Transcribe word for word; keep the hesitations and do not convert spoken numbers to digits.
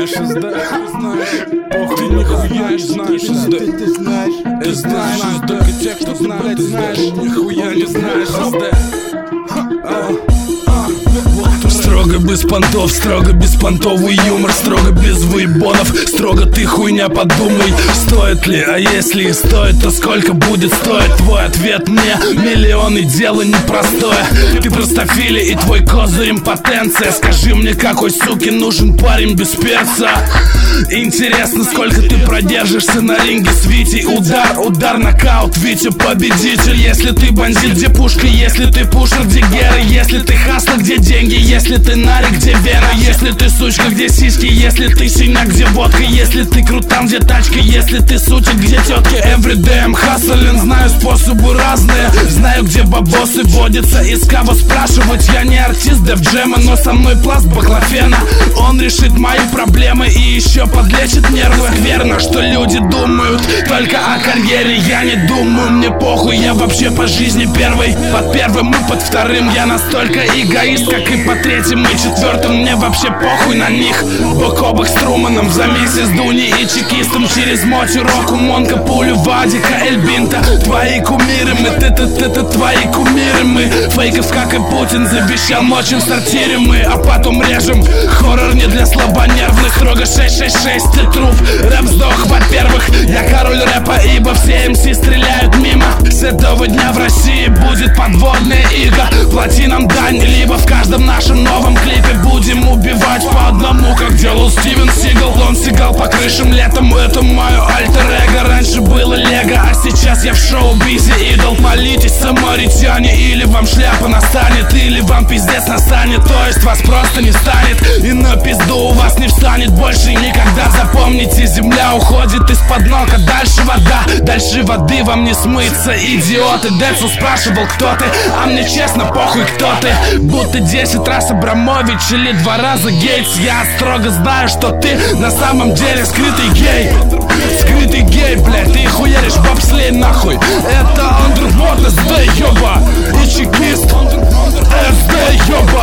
знаешь, эс дэ, знаешь, похуй, нихуя, знаешь, эс дэ, ты знаешь, ты знаешь, только те, кто знает, знаешь, нихуя не знаешь, эс дэ. Строго без понтов, строго беспонтовый юмор, строго без выебонов, строго ты хуйня подумай, стоит ли, а если и стоит, то сколько будет стоить твой ответ мне? Миллионы, дело непростое, ты простофили и твой козырь импотенция. Скажи мне, какой суке нужен парень без перца? Интересно, сколько ты продержишься на ринге с Витей? Удар, удар, нокаут, Витя победитель. Если ты бандит, где пушка? Если ты пушер, где геры? Если ты хаслер, где деньги? Если ты нарик, где вера? Если ты сучка, где сиськи? Если ты синяк, где водка? Если ты крутан, где тачка? Если ты сучек, где тетки? Everyday I'm hustling, знаю способы разные, знаю, где бабосы водятся. Из кого спрашивать? Я не артист Def Jam, но со мной пласт баклофена. Он решит мои проблемы и еще подлечит нервы. Верно, что люди думают только о карьере. Я не думаю, мне похуй, я вообще по жизни первый. Под первым и под вторым я настолько эгоист, как и по третьим и четвертым. Мне вообще похуй на них. Бок о бок с Труманом, за месяц Дуни и чекистом. Через Моти, Року, Монка, Пулю, Вадика, Эльбинта. Твои кумиры мы, ты-ты-ты-ты, твои кумиры мы. Фейков, как и Путин, завещал ночью в сортире мы. А потом режем, хоррор не для слабонервных. Строго шесть шесть шесть, ты труп, рэп сдох. Во-первых, я король рэпа, ибо все эм си стреляют мимо. С этого дня в России будет подводная ига. Плати нам дань, либо в каждом нашем новом клипе будем убивать по одному, как делал Стивен Сигал. Он сигал по крышам летом, это мое альтер-эго. Раньше было лего, а сейчас я в шоу-бизе идол. Молитесь, самаритяне, или вам шляпа настанет, или вам пиздец настанет, то есть вас просто не станет. И на пизду у вас не встанет больше никогда. Запомните, земля уходит из-под ног, а дальше вода. Дальше воды вам не смыться, идиоты. Децл спрашивал, кто ты, а мне честно похуй, кто ты. Будто десять раз Абрамович или два раза Гейтс. Я строго знаю, что ты на самом деле скрытый гей. Скрытый гей, блядь, ты хуяришь бобслей нахуй. Это андерворд, эс дэ, ёба, и чекист, эс дэ, ёба.